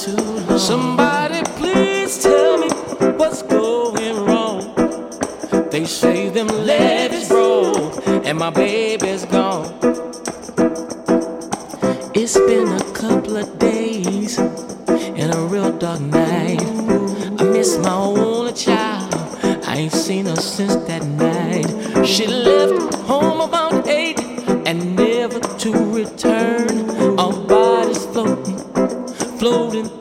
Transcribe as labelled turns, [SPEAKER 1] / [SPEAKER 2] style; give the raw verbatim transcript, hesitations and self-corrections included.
[SPEAKER 1] too long.
[SPEAKER 2] Somebody please tell me what's going wrong. They say them legs broke and my baby's gone. It's been a couple of days and a real dark night. I miss my only child. I ain't seen her since that night. She left home